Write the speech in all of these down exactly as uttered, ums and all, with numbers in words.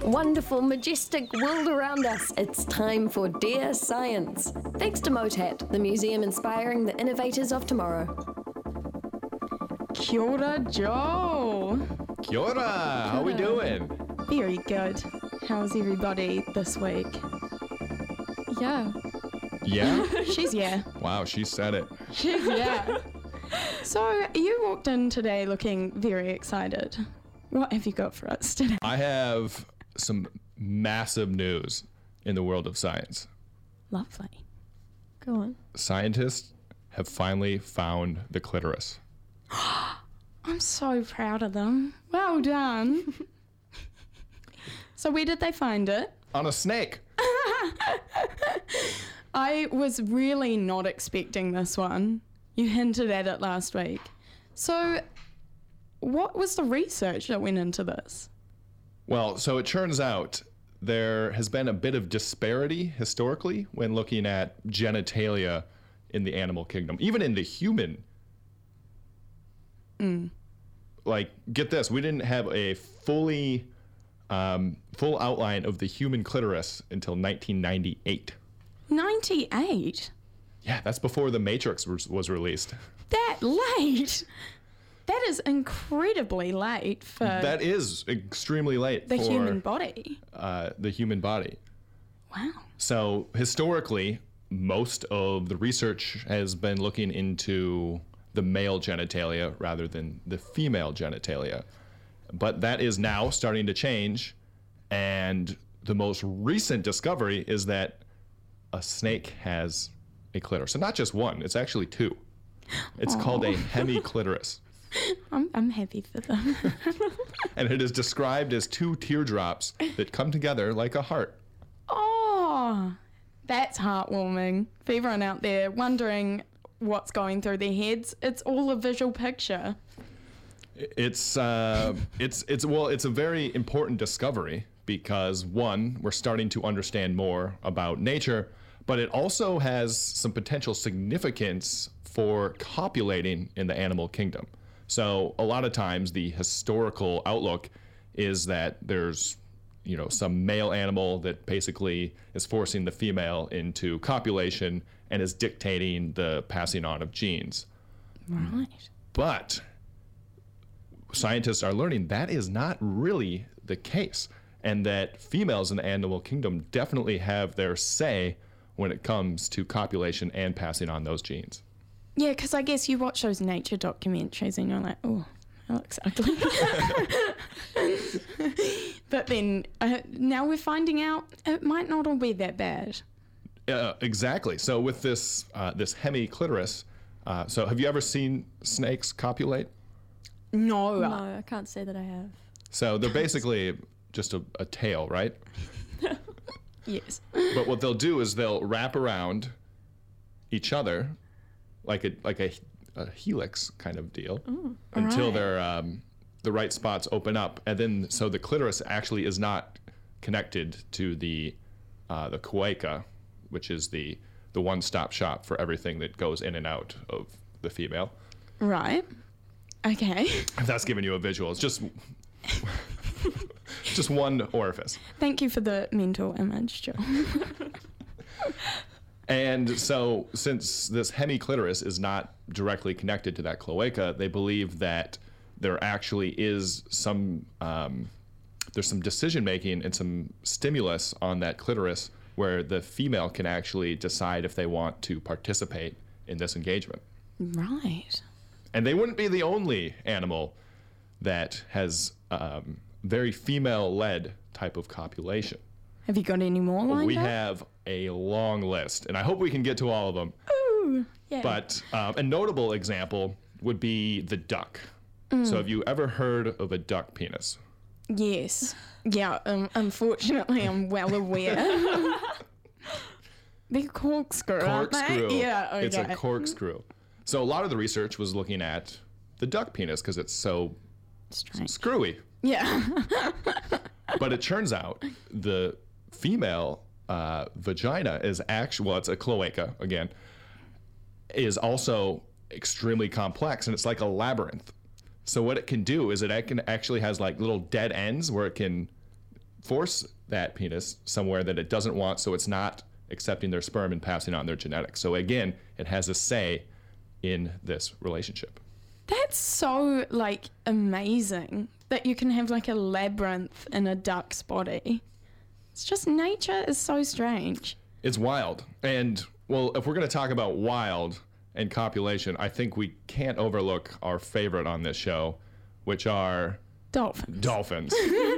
Wonderful, majestic world around us. It's time for Dear Science. Thanks to MOTAT, the museum inspiring the innovators of tomorrow. Kia ora, Joe. Kia ora. How we doing? Very good. How's everybody this week? Yeah. Yeah? She's yeah. Wow, she said it. She's yeah. So, you walked in today looking very excited. What have you got for us today? I have some massive news in the world of science. Lovely. Go on. Scientists have finally found the clitoris. I'm so proud of them. Well done. So where did they find it? On a snake. I was really not expecting this one. You hinted at it last week. So what was the research that went into this? Well, so it turns out there has been a bit of disparity historically when looking at genitalia in the animal kingdom, even in the human. Mm. Like, get this, we didn't have a fully um, full outline of the human clitoris until nineteen ninety-eight. ninety-eight? Yeah, that's before The Matrix was, was released. That late? That is incredibly late for That is extremely late the for human body. Uh, the human body. Wow. So historically, most of the research has been looking into the male genitalia rather than the female genitalia. But that is now starting to change. And the most recent discovery is that a snake has a clitoris. So not just one, it's actually two. It's Aww. called a hemiclitoris. I'm, I'm happy for them. And it is described as two teardrops that come together like a heart. Oh, that's heartwarming. For everyone out there wondering what's going through their heads, it's all a visual picture. It's uh, it's it's well, it's a very important discovery because one, we're starting to understand more about nature, but it also has some potential significance for copulating in the animal kingdom. So a lot of times the historical outlook is that there's, you know, some male animal that basically is forcing the female into copulation and is dictating the passing on of genes. Right. But scientists are learning that is not really the case, and that females in the animal kingdom definitely have their say when it comes to copulation and passing on those genes. Yeah, because I guess you watch those nature documentaries and you're like, oh, that looks ugly. But then uh, now we're finding out it might not all be that bad. Uh, exactly. So with this uh, this hemiclitoris, uh, so have you ever seen snakes copulate? No. No, I can't say that I have. So they're basically just a, a tail, right? Yes. But what they'll do is they'll wrap around each other like a like a, a helix kind of deal Ooh, until right. they're um, the right spots open up, and then so the clitoris actually is not connected to the uh, the cloaca, which is the the one-stop shop for everything that goes in and out of the female. Right. Okay. If that's giving you a visual, it's just just one orifice. Thank you for the mental image, Joe. And so since this hemiclitoris is not directly connected to that cloaca, they believe that there actually is some um, there's some decision making and some stimulus on that clitoris where the female can actually decide if they want to participate in this engagement. Right. And they wouldn't be the only animal that has um, very female-led type of copulation. Have you got any more lined We up? have a long list, and I hope we can get to all of them. Ooh, yeah. But um, a notable example would be the duck. Mm. So have you ever heard of a duck penis? Yes. Yeah, um, unfortunately, I'm well aware. They're corkscrew, aren't they? Corkscrew. Yeah, okay. It's a corkscrew. So a lot of the research was looking at the duck penis because it's so Strange. screwy. Yeah. But it turns out the female uh, vagina is actually, well, it's a cloaca, again, is also extremely complex, and it's like a labyrinth. So what it can do is it can actually has like little dead ends where it can force that penis somewhere that it doesn't want, so it's not accepting their sperm and passing on their genetics. So again, it has a say in this relationship. That's so, like, amazing that you can have, like, a labyrinth in a duck's body. It's just, nature is so strange. It's wild. And, well, if we're going to talk about wild and copulation, I think we can't overlook our favorite on this show, which are Dolphins. dolphins.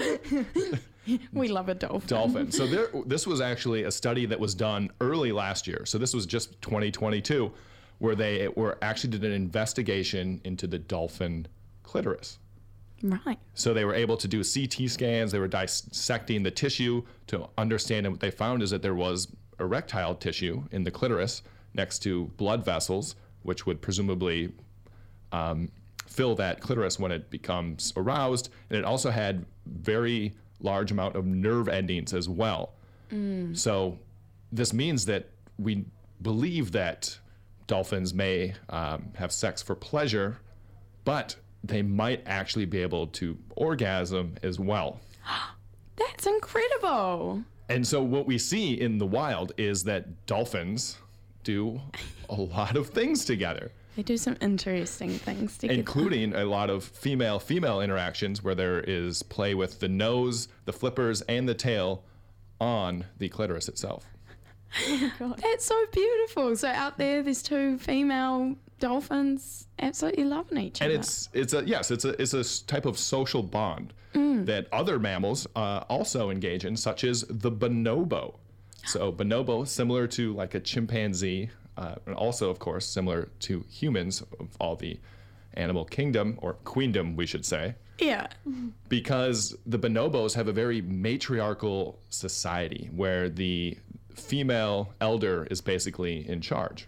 We love a dolphin. Dolphins. So there, this was actually a study that was done early last year. So this was just twenty twenty-two, where they were actually did an investigation into the dolphin clitoris. Right. So they were able to do C T scans. They were dissecting the tissue to understand, and what they found is that there was erectile tissue in the clitoris next to blood vessels, which would presumably um, fill that clitoris when it becomes aroused. And it also had very large amount of nerve endings as well. Mm. So this means that we believe that dolphins may um, have sex for pleasure, but they might actually be able to orgasm as well. That's incredible. And so what we see in the wild is that dolphins do a lot of things together. They do some interesting things together. Including a lot of female-female interactions where there is play with the nose, the flippers, and the tail on the clitoris itself. Oh God. That's so beautiful. So out there, there's two female dolphins absolutely loving each And other. it's it's a yes, it's a it's a s- type of social bond that other mammals uh, also engage in, such as the bonobo. So bonobo, similar to like a chimpanzee, uh, and also of course similar to humans of all the animal kingdom or queendom, we should say. Yeah. Because the bonobos have a very matriarchal society where the female elder is basically in charge.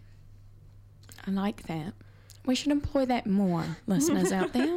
I like that. We should employ that more, listeners out there.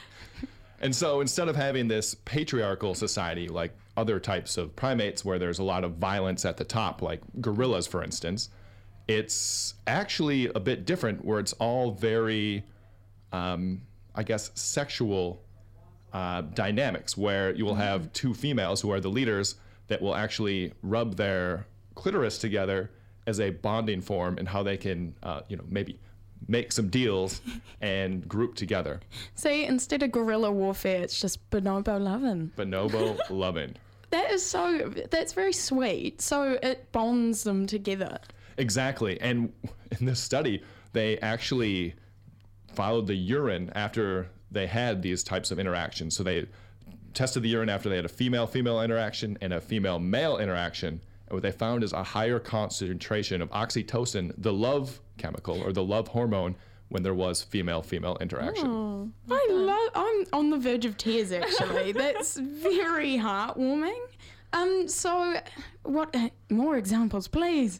And so instead of having this patriarchal society like other types of primates where there's a lot of violence at the top, like gorillas, for instance, it's actually a bit different where it's all very, um, I guess, sexual uh, dynamics where you will have two females who are the leaders that will actually rub their clitoris together as a bonding form and how they can, uh, you know, maybe make some deals and group together. See, instead of guerrilla warfare, it's just bonobo loving. Bonobo loving. That is so, that's very sweet. So it bonds them together. Exactly. And in this study, they actually followed the urine after they had these types of interactions. So they tested the urine after they had a female-female interaction and a female-male interaction. And what they found is a higher concentration of oxytocin, the love chemical or the love hormone, when there was female-female interaction. Oh, I love, I'm on the verge of tears actually. That's very heartwarming. Um, so what, uh, more examples, please.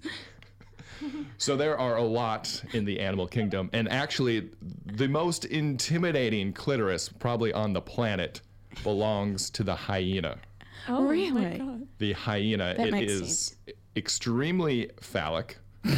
So there are a lot in the animal kingdom, and actually the most intimidating clitoris probably on the planet belongs to the hyena. oh Really? my God. The hyena, That it makes is sense. extremely phallic,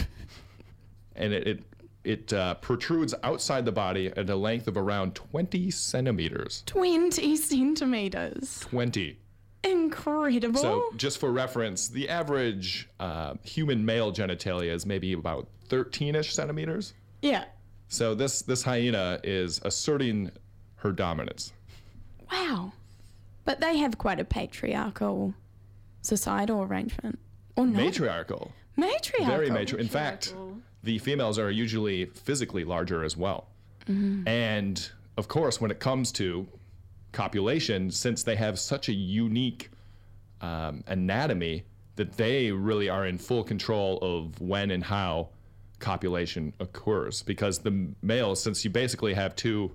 and it it, it uh, protrudes outside the body at a length of around twenty centimeters. twenty centimeters. twenty. Incredible. So just for reference, the average uh, human male genitalia is maybe about thirteen-ish centimeters. yeah. So this this hyena is asserting her dominance. Wow. But they have quite a patriarchal societal arrangement. Or not? Matriarchal. Matriarchal. Very matriarchal. In fact, the females are usually physically larger as well. And of course, when it comes to copulation, since they have such a unique um, anatomy, that they really are in full control of when and how copulation occurs. Because the males, since you basically have two,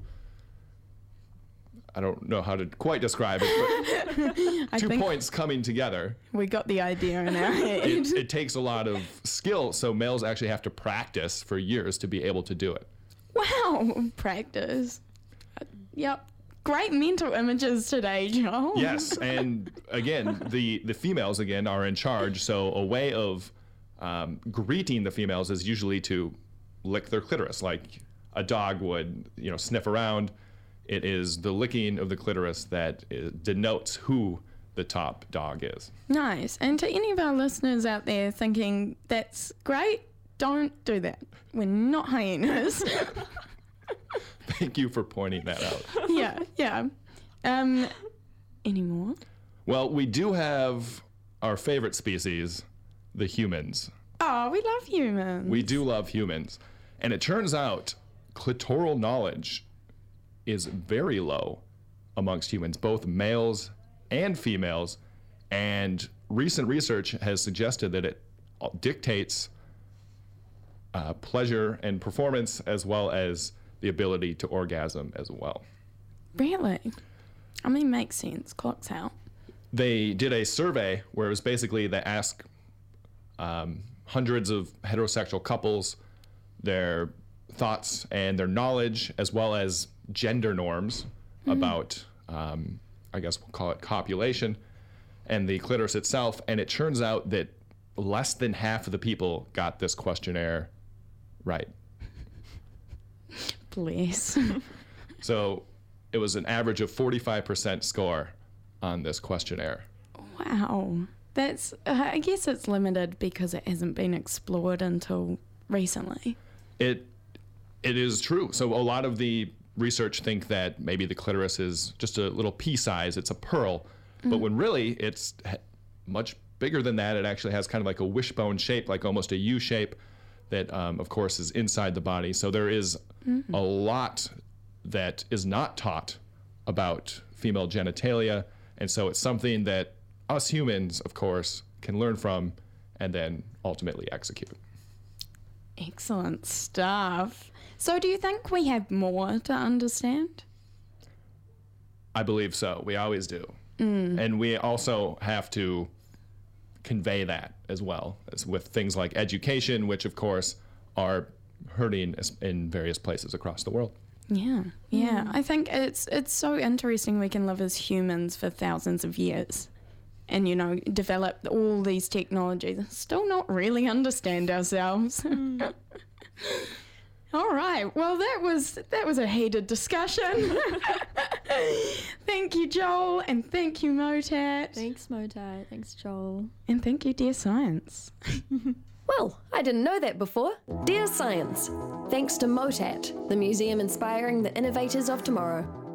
I don't know how to quite describe it, I but two think points coming together, we got the idea in our head. it, it takes a lot of skill. So males actually have to practice for years to be able to do it. Wow. Practice. Uh, yep. Great mental images today, Joel. Yes, and again, the the females again are in charge. So a way of um, greeting the females is usually to lick their clitoris, like a dog would, you know, sniff around. It is the licking of the clitoris that is, denotes who the top dog is. Nice. And to any of our listeners out there thinking, that's great, don't do that. We're not hyenas. Thank you for pointing that out. yeah, yeah. Um, any more? Well, we do have our favorite species, the humans. Oh, we love humans. We do love humans. And it turns out clitoral knowledge is very low amongst humans, both males and females. And recent research has suggested that it dictates uh, pleasure and performance, as well as the ability to orgasm as well. Really? I mean, makes sense. Clocks out. They did a survey where it was basically they asked um, hundreds of heterosexual couples their thoughts and their knowledge, as well as gender norms mm. about, um, I guess we'll call it copulation, and the clitoris itself. And it turns out that less than half of the people got this questionnaire right. Bless. So it was an average of forty-five percent score on this questionnaire. Wow. That's, uh, I guess it's limited because it hasn't been explored until recently. It, it is true. So a lot of the research think that maybe the clitoris is just a little pea size, it's a pearl, mm. but when really it's much bigger than that. It actually has kind of like a wishbone shape, like almost a U shape that, um, of course, is inside the body. So there is mm-hmm. a lot that is not taught about female genitalia. And so it's something that us humans, of course, can learn from and then ultimately execute. Excellent stuff. So do you think we have more to understand? I believe so. We always do. Mm. And we also have to convey that as well as with things like education, which of course are hurting in various places across the world. Yeah, yeah. Mm. I think it's it's so interesting we can live as humans for thousands of years and, you know, develop all these technologies and still not really understand ourselves. Mm. All right. Well, that was that was a heated discussion. Thank you, Joel, and thank you, Motat. Thanks, Motat. Thanks, Joel. And thank you, Dear Science. Well, I didn't know that before. Dear Science, thanks to Motat, the museum inspiring the innovators of tomorrow.